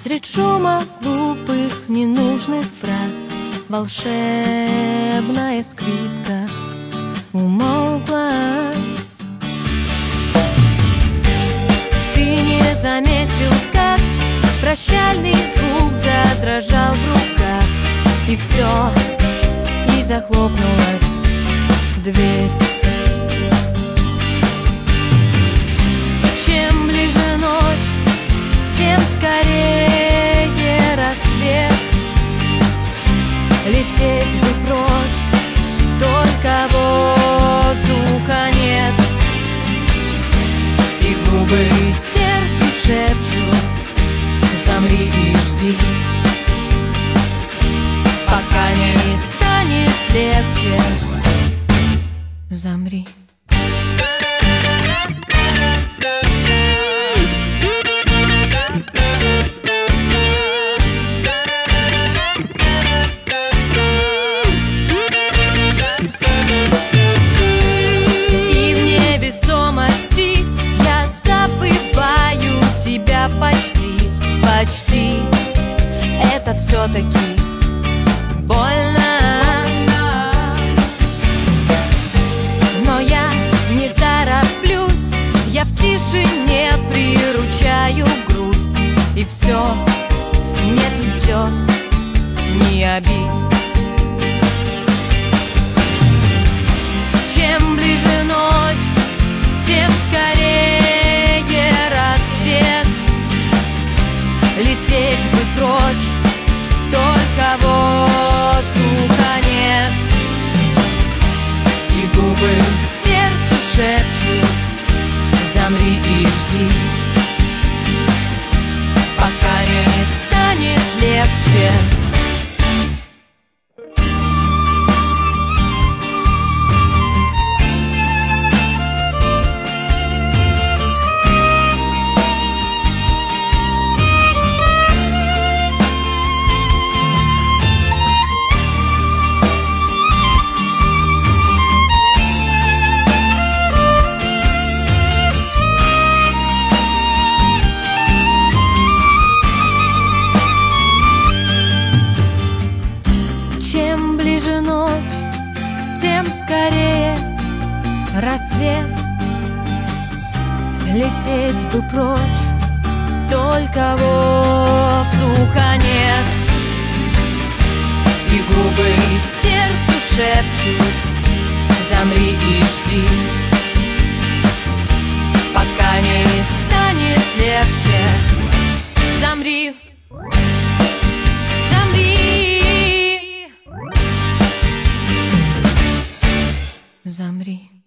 Средь шума глупых, ненужных фраз волшебная скрипка умолкла. Ты не заметил, как прощальный звук задрожал в руках, и все, и захлопнулась дверь. Чем ближе ночь, тем скорее рассвет. Лететь бы прочь, только воздуха нет. И губы сердцу шепчут: замри и жди, пока не станет легче. Замри. Почти, это все-таки больно. Но я не тороплюсь, я в тишине приручаю грусть. И все, нет ни слез, ни обид. Чем ближе ночь, тем скорее рассвет. Лететь бы прочь, только воздуха нет. И губы сердцу шепчут: замри и жди, пока не станет легче. Чем ближе ночь, тем скорее рассвет. Лететь бы прочь, только воздуха нет. И губы сердцу шепчут: замри и жди, пока не станет легче. Замри. Замри.